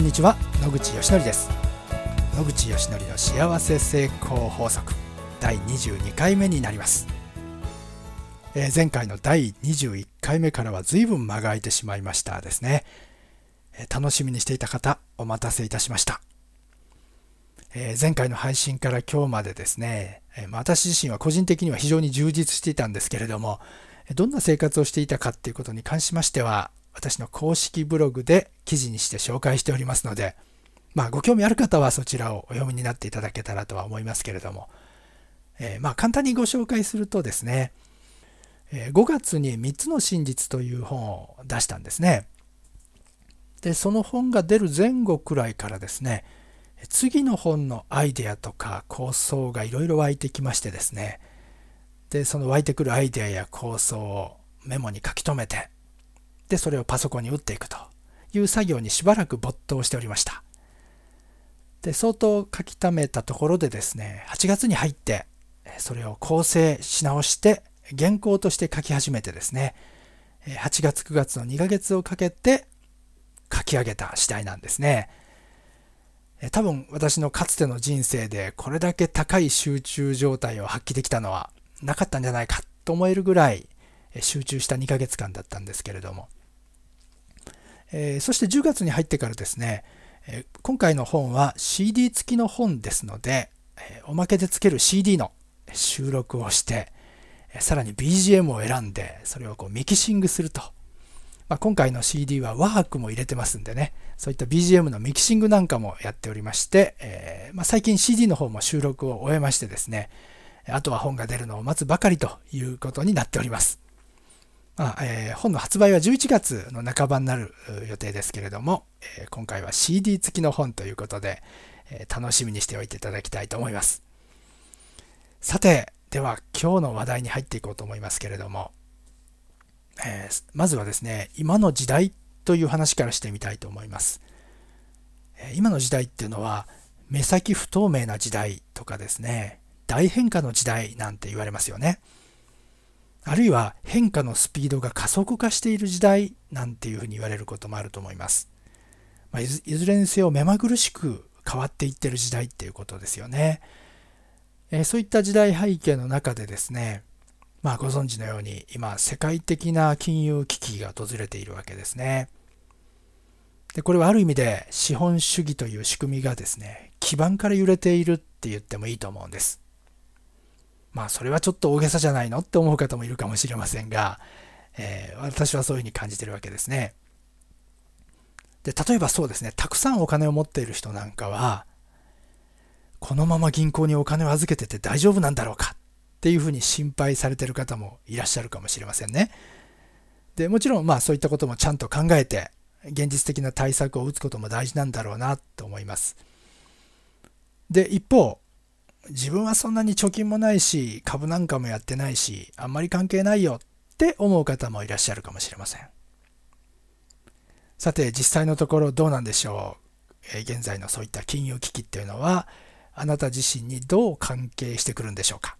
んにちは、野口義則です。野口義則の幸せ成功法則第22回目になります。前回の第21回目からは随分間が空いてしまいましたですね。楽しみにしていた方、お待たせいたしました。前回の配信から今日までですね、私自身は個人的には非常に充実していたんですけれども、どんな生活をしていたかということに関しましては、私の公式ブログで記事にして紹介しておりますので、ご興味ある方はそちらをお読みになっていただけたらとは思いますけれども、簡単にご紹介するとですね、5月に3つの真実という本を出したんですね。で、その本が出る前後くらいからですね、次の本のアイデアとか構想がいろいろ湧いてきましてですね、で、その湧いてくるアイデアや構想をメモに書き留めて、で、それをパソコンに打っていくという作業にしばらく没頭しておりました。で、相当書き溜めたところでですね、8月に入ってそれを構成し直して原稿として書き始めてですね、8月9月の2ヶ月をかけて書き上げた次第なんですね。多分私のかつての人生でこれだけ高い集中状態を発揮できたのはなかったんじゃないかと思えるぐらい集中した2ヶ月間だったんですけれども、そして10月に入ってからですね、今回の本は CD 付きの本ですので、おまけでつける CD の収録をして、さらに BGM を選んでそれをミキシングすると、今回の CD はワークも入れてますんでね、そういった BGM のミキシングなんかもやっておりまして、最近 CD の方も収録を終えましてですね、あとは本が出るのを待つばかりということになっております。本の発売は11月の半ばになる予定ですけれども、今回は CD 付きの本ということで、楽しみにしておいていただきたいと思います。さて、では今日の話題に入っていこうと思いますけれども、まずはですね、今の時代という話からしてみたいと思います。今の時代っていうのは目先不透明な時代とかですね、大変化の時代なんて言われますよね。あるいは変化のスピードが加速化している時代なんていうふうに言われることもあると思います。いずれにせよ目まぐるしく変わっていっている時代っていうことですよね。そういった時代背景の中でですね、ご存知のように今世界的な金融危機が訪れているわけですね。で、これはある意味で資本主義という仕組みがですね、基盤から揺れているって言ってもいいと思うんです。それはちょっと大げさじゃないのって思う方もいるかもしれませんが、私はそういうふうに感じているわけですね。で、例えばそうですね、たくさんお金を持っている人なんかは、このまま銀行にお金を預けてて大丈夫なんだろうかっていうふうに心配されている方もいらっしゃるかもしれませんね。で、もちろんそういったこともちゃんと考えて、現実的な対策を打つことも大事なんだろうなと思います。で、一方、自分はそんなに貯金もないし、株なんかもやってないし、あんまり関係ないよって思う方もいらっしゃるかもしれません。さて、実際のところどうなんでしょう。現在のそういった金融危機っていうのは、あなた自身にどう関係してくるんでしょうか。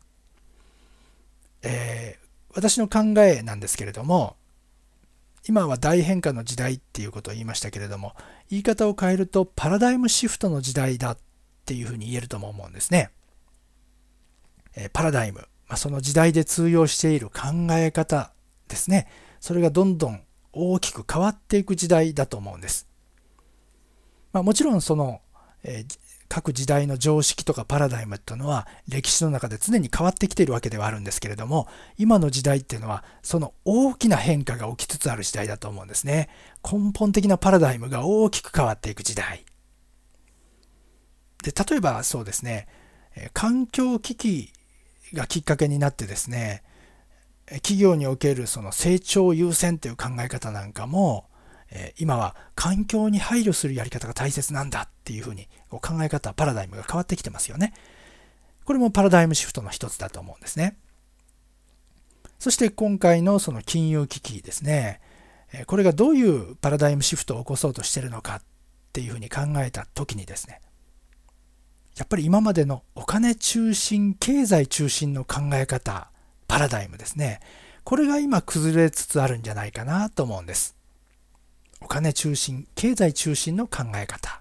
私の考えなんですけれども、今は大変化の時代っていうことを言いましたけれども、言い方を変えるとパラダイムシフトの時代だっていうふうに言えるとも思うんですね。パラダイム、その時代で通用している考え方ですね。それがどんどん大きく変わっていく時代だと思うんです。もちろんその、各時代の常識とかパラダイムというのは歴史の中で常に変わってきているわけではあるんですけれども、今の時代っていうのはその大きな変化が起きつつある時代だと思うんですね。根本的なパラダイムが大きく変わっていく時代で、例えばそうですね、環境危機がきっかけになってですね、企業におけるその成長優先という考え方なんかも、今は環境に配慮するやり方が大切なんだっていうふうに考え方、パラダイムが変わってきてますよね。これもパラダイムシフトの一つだと思うんですね。そして今回のその金融危機ですね、これがどういうパラダイムシフトを起こそうとしているのかっていうふうに考えたときにですね、やっぱり今までのお金中心、経済中心の考え方、パラダイムですね。これが今崩れつつあるんじゃないかなと思うんです。 お金中心、経済中心の考え方。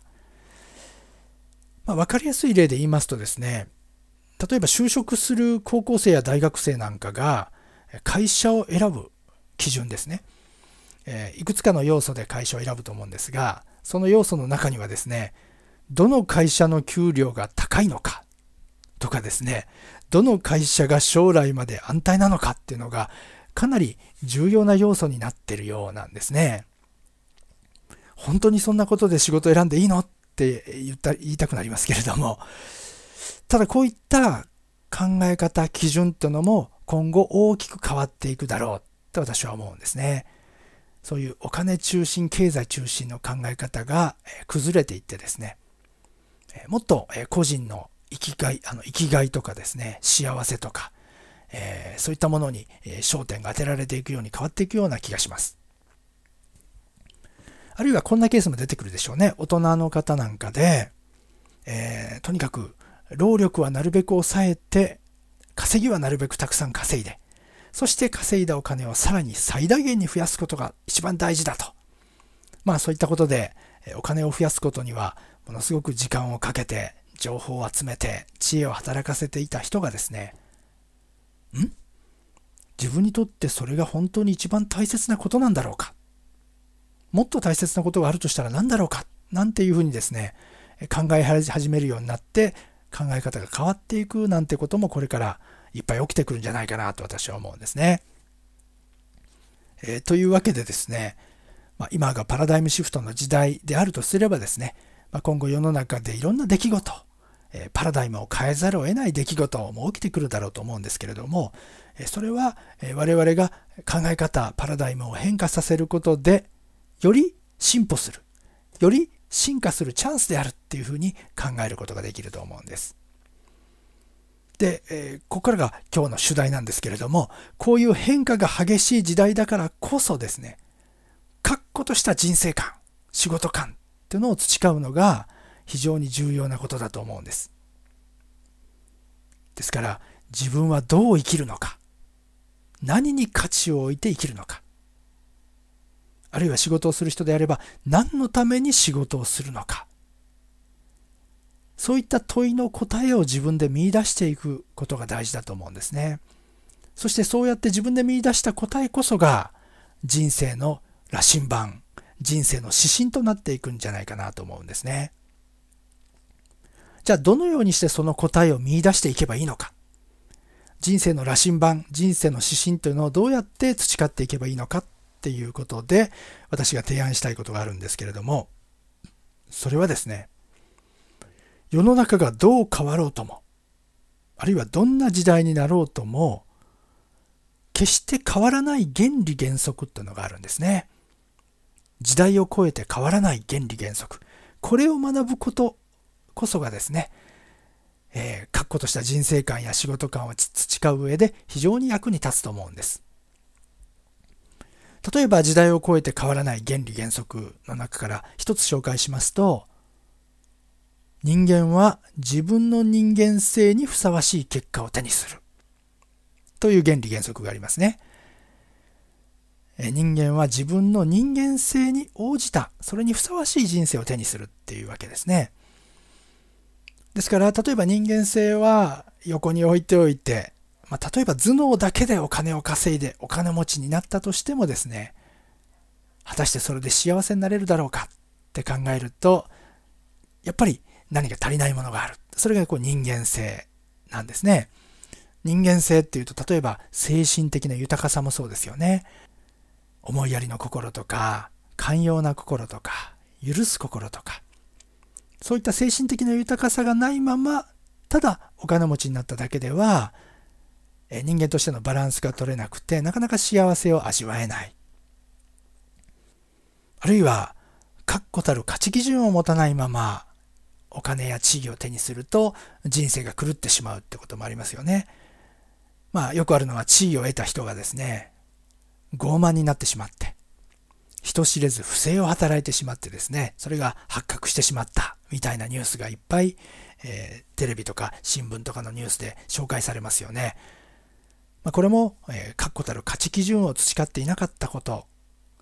分かりやすい例で言いますとですね、例えば就職する高校生や大学生なんかが会社を選ぶ基準ですね。いくつかの要素で会社を選ぶと思うんですが、その要素の中にはですね、どの会社の給料が高いのかとかですね、どの会社が将来まで安泰なのかっていうのがかなり重要な要素になっているようなんですね。本当にそんなことで仕事を選んでいいのって言いたくなりますけれども、ただこういった考え方、基準っていうのも今後大きく変わっていくだろうと私は思うんですね。そういうお金中心、経済中心の考え方が崩れていってですね、もっと個人の生きがいとかですね、幸せとか、そういったものに焦点が当てられていくように変わっていくような気がします。あるいはこんなケースも出てくるでしょうね。大人の方なんかで、とにかく労力はなるべく抑えて、稼ぎはなるべくたくさん稼いで、そして稼いだお金をさらに最大限に増やすことが一番大事だと。そういったことでお金を増やすことにはものすごく時間をかけて、情報を集めて、知恵を働かせていた人がですね、自分にとってそれが本当に一番大切なことなんだろうか。もっと大切なことがあるとしたら何だろうか。なんていうふうにですね、考え始めるようになって、考え方が変わっていくなんてこともこれからいっぱい起きてくるんじゃないかなと私は思うんですね。というわけでですね、今がパラダイムシフトの時代であるとすればですね、今後世の中でいろんな出来事、パラダイムを変えざるを得ない出来事も起きてくるだろうと思うんですけれども、それは我々が考え方、パラダイムを変化させることで、より進歩する、より進化するチャンスであるっていうふうに考えることができると思うんです。で、ここからが今日の主題なんですけれども、こういう変化が激しい時代だからこそですね、確固とした人生観、仕事観っていうのを培うのが非常に重要なことだと思うんです。ですから自分はどう生きるのか、何に価値を置いて生きるのか、あるいは仕事をする人であれば何のために仕事をするのか、そういった問いの答えを自分で見出していくことが大事だと思うんですね。そしてそうやって自分で見出した答えこそが人生の羅針盤、人生の指針となっていくんじゃないかなと思うんですね。じゃあどのようにしてその答えを見出していけばいいのか。人生の羅針盤、人生の指針というのをどうやって培っていけばいいのかっていうことで私が提案したいことがあるんですけれども、それはですね、世の中がどう変わろうとも、あるいはどんな時代になろうとも、決して変わらない原理原則っていうのがあるんですね。時代を超えて変わらない原理原則。これを学ぶことこそがですね、確固とした人生観や仕事観を培う上で非常に役に立つと思うんです。例えば時代を超えて変わらない原理原則の中から一つ紹介しますと、人間は自分の人間性にふさわしい結果を手にするという原理原則がありますね。人間は自分の人間性に応じた、それにふさわしい人生を手にするっていうわけですね。ですから例えば人間性は横に置いておいて、例えば頭脳だけでお金を稼いでお金持ちになったとしてもですね、果たしてそれで幸せになれるだろうかって考えると、やっぱり何か足りないものがある。それが人間性なんですね。人間性っていうと、例えば精神的な豊かさもそうですよね。思いやりの心とか、寛容な心とか、許す心とか、そういった精神的な豊かさがないまま、ただお金持ちになっただけでは、人間としてのバランスが取れなくて、なかなか幸せを味わえない。あるいは、確固たる価値基準を持たないまま、お金や地位を手にすると人生が狂ってしまうってこともありますよね。よくあるのは地位を得た人がですね、傲慢になってしまって、人知れず不正を働いてしまってですね、それが発覚してしまったみたいなニュースがいっぱい、テレビとか新聞とかのニュースで紹介されますよね。これも、確固たる価値基準を培っていなかったこと、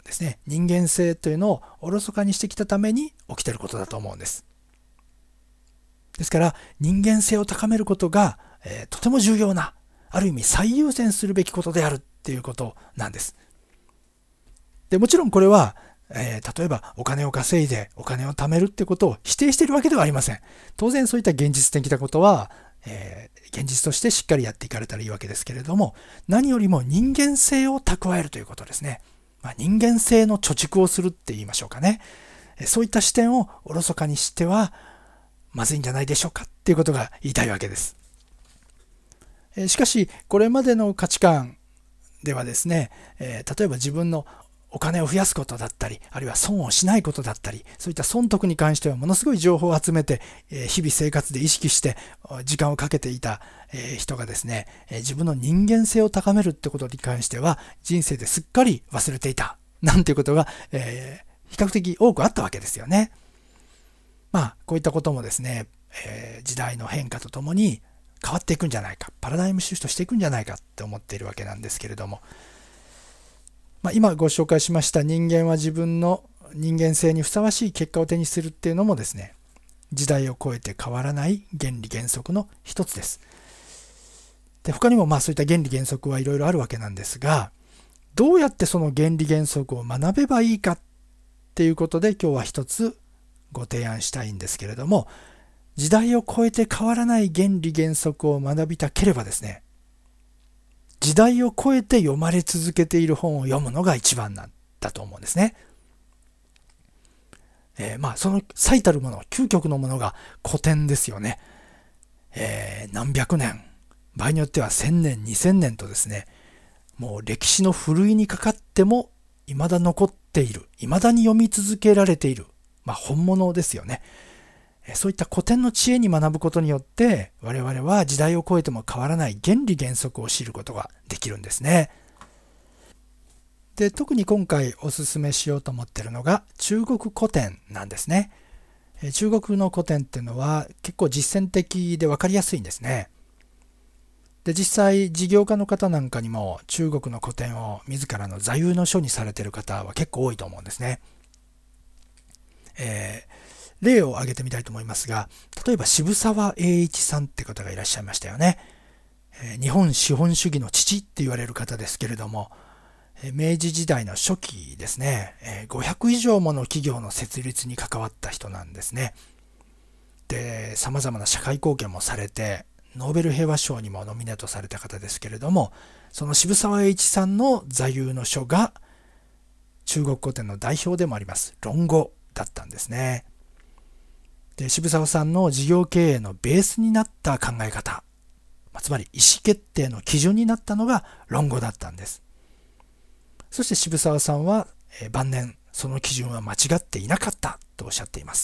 ですね、人間性というのをおろそかにしてきたために起きていることだと思うんです。ですから人間性を高めることが、とても重要な、ある意味最優先するべきことであるっていうことなんです。でもちろんこれは、例えばお金を稼いでお金を貯めるってことを否定しているわけではありません。当然そういった現実的なことは、現実としてしっかりやっていかれたらいいわけですけれども、何よりも人間性を蓄えるということですね。人間性の貯蓄をするって言いましょうかね。そういった視点をおろそかにしてはまずいんじゃないでしょうかっていうことが言いたいわけです。しかしこれまでの価値観ではですね、例えば自分のお金を増やすことだったり、あるいは損をしないことだったり、そういった損得に関してはものすごい情報を集めて、日々生活で意識して時間をかけていた人がですね、自分の人間性を高めるってことに関しては人生ですっかり忘れていたなんていうことが、比較的多くあったわけですよね。こういったこともですね、時代の変化とともに変わっていくんじゃないか、パラダイムシフトしていくんじゃないかって思っているわけなんですけれども、今ご紹介しました人間は自分の人間性にふさわしい結果を手にするっていうのもですね、時代を超えて変わらない原理原則の一つです。で、他にもそういった原理原則はいろいろあるわけなんですが、どうやってその原理原則を学べばいいかっていうことで今日は一つご提案したいんですけれども、時代を超えて変わらない原理原則を学びたければですね、時代を超えて読まれ続けている本を読むのが一番なんだと思うんですね。その最たるもの、究極のものが古典ですよね。何百年、場合によっては1000年、2000年とですね、もう歴史のふるいにかかっても未だ残っている、未だに読み続けられている、本物ですよね。そういった古典の知恵に学ぶことによって我々は時代を超えても変わらない原理原則を知ることができるんですね。で、特に今回お勧めしようと思っているのが中国古典なんですね。中国の古典っていうのは結構実践的で分かりやすいんですね。で、実際事業家の方なんかにも中国の古典を自らの座右の書にされている方は結構多いと思うんですね。例を挙げてみたいと思いますが、例えば渋沢栄一さんって方がいらっしゃいましたよね。日本資本主義の父って言われる方ですけれども、明治時代の初期ですね、500以上もの企業の設立に関わった人なんですね。で、様々な社会貢献もされて、ノーベル平和賞にもノミネートされた方ですけれども、その渋沢栄一さんの座右の書が中国古典の代表でもあります論語だったんですね。で、渋沢さんの事業経営のベースになった考え方、つまり意思決定の基準になったのが論語だったんです。そして渋沢さんは晩年その基準は間違っていなかったとおっしゃっています。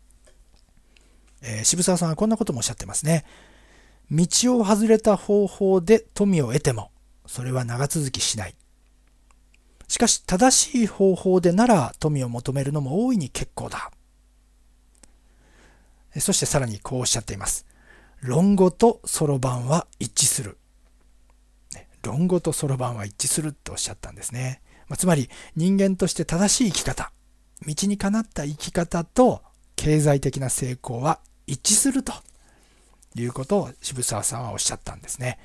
渋沢さんはこんなこともおっしゃってますね。道を外れた方法で富を得てもそれは長続きしない。しかし正しい方法でなら富を求めるのも大いに結構だ。そしてさらにこうおっしゃっています。論語と算盤は一致する。論語と算盤は一致するとおっしゃったんですね。つまり人間として正しい生き方、道にかなった生き方と経済的な成功は一致するということを渋沢さんはおっしゃったんですね。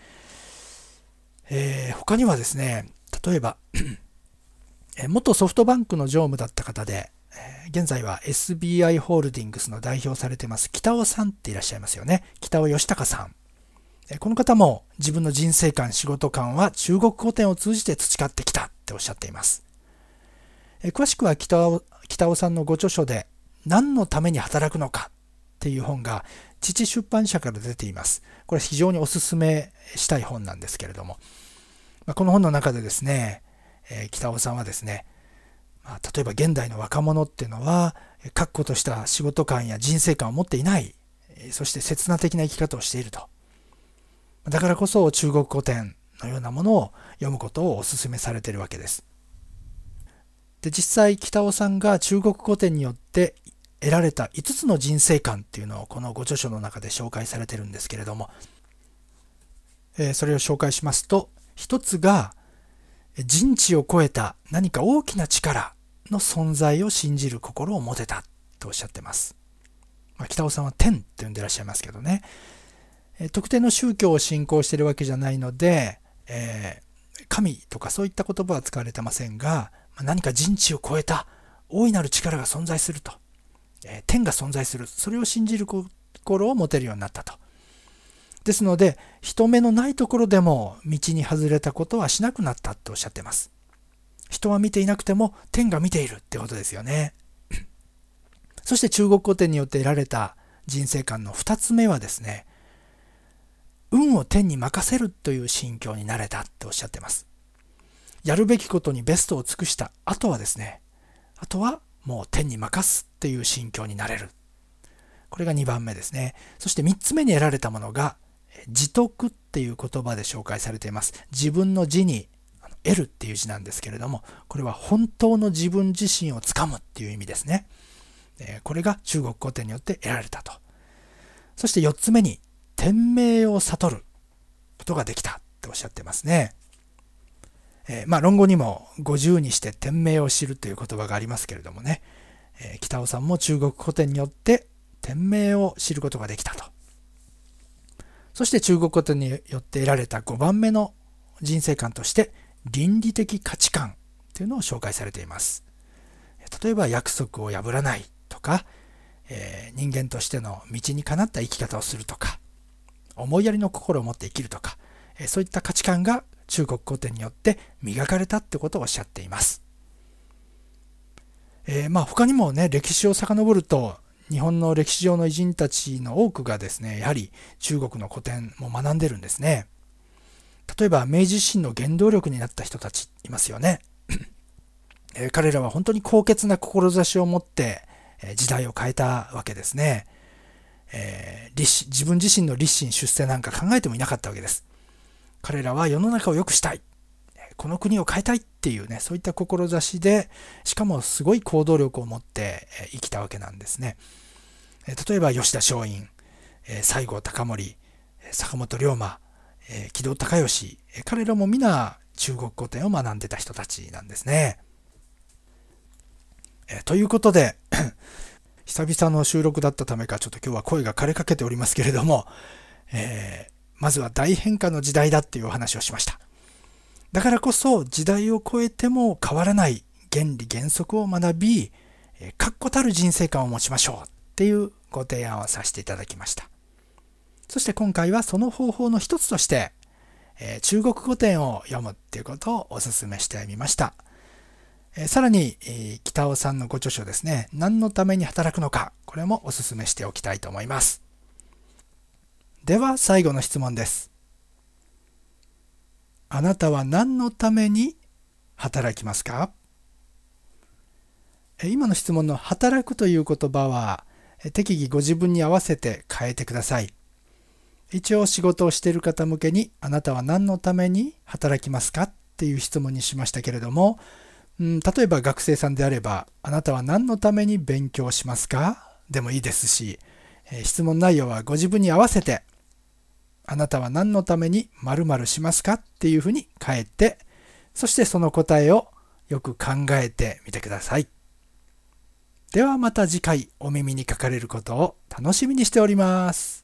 他にはですね、例えば元ソフトバンクの常務だった方で、現在は SBI ホールディングスの代表されています北尾さんっていらっしゃいますよね。北尾義孝さん。この方も自分の人生観、仕事観は中国古典を通じて培ってきたっておっしゃっています。詳しくは北尾さんのご著書で何のために働くのかっていう本が父出版社から出ています。これ非常におすすめしたい本なんですけれども、この本の中でですね、北尾さんはですね、例えば現代の若者っていうのは確固とした仕事観や人生観を持っていない、そして刹那的な生き方をしていると。だからこそ中国古典のようなものを読むことをお勧めされているわけです。で、実際北尾さんが中国古典によって得られた5つの人生観っていうのをこのご著書の中で紹介されているんですけれども、それを紹介しますと、一つが人知を超えた何か大きな力の存在を信じる心を持てたとおっしゃってます。北尾さんは天と呼んでらっしゃいますけどね、特定の宗教を信仰しているわけじゃないので、神とかそういった言葉は使われてませんが、何か人知を超えた大いなる力が存在すると、天が存在する、それを信じる心を持てるようになったと。ですので、人目のないところでも道に外れたことはしなくなったとおっしゃっています。人は見ていなくても天が見ているってことですよね。そして中国古典によって得られた人生観の2つ目はですね、運を天に任せるという心境になれたっておっしゃっています。やるべきことにベストを尽くした後はですね、あとはもう天に任すっていう心境になれる。これが2番目ですね。そして3つ目に得られたものが自得っていう言葉で紹介されています。自分の自に得るっていう字なんですけれども、これは本当の自分自身をつかむっていう意味ですね。これが中国古典によって得られたと。そして4つ目に天命を悟ることができたっておっしゃってますね。論語にも50にして天命を知るという言葉がありますけれどもね、北尾さんも中国古典によって天命を知ることができたと。そして中国古典によって得られた5番目の人生観として倫理的価値観というのを紹介されています。例えば約束を破らないとか、人間としての道にかなった生き方をするとか、思いやりの心を持って生きるとか、そういった価値観が中国古典によって磨かれたってことをおっしゃっています。他にもね、歴史を遡ると日本の歴史上の偉人たちの多くがですね、やはり中国の古典も学んでるんですね。例えば明治維新の原動力になった人たちいますよね。彼らは本当に高潔な志を持って時代を変えたわけですね。自分自身の立身出世なんか考えてもいなかったわけです。彼らは世の中を良くしたい、この国を変えたいっていうね、そういった志で、しかもすごい行動力を持って生きたわけなんですね。例えば吉田松陰、西郷隆盛、坂本龍馬、木戸孝允、彼らも皆中国古典を学んでた人たちなんですね。ということで久々の収録だったためかちょっと今日は声が枯れかけておりますけれども、まずは大変化の時代だっていうお話をしました。だからこそ時代を超えても変わらない原理原則を学び、確固たる人生観を持ちましょうっていうご提案をさせていただきました。そして今回はその方法の一つとして、中国古典を読むっていうことをお勧めしてみました。さらに、北尾さんのご著書ですね、何のために働くのか、これもお勧めしておきたいと思います。では最後の質問です。あなたは何のために働きますか？今の質問の働くという言葉は適宜ご自分に合わせて変えてください。一応仕事をしている方向けにあなたは何のために働きますかっていう質問にしましたけれども、例えば学生さんであればあなたは何のために勉強しますかでもいいですし、質問内容はご自分に合わせてあなたは何のために〇〇しますかっていうふうに変えて、そしてその答えをよく考えてみてください。ではまた次回お耳にかかれることを楽しみにしております。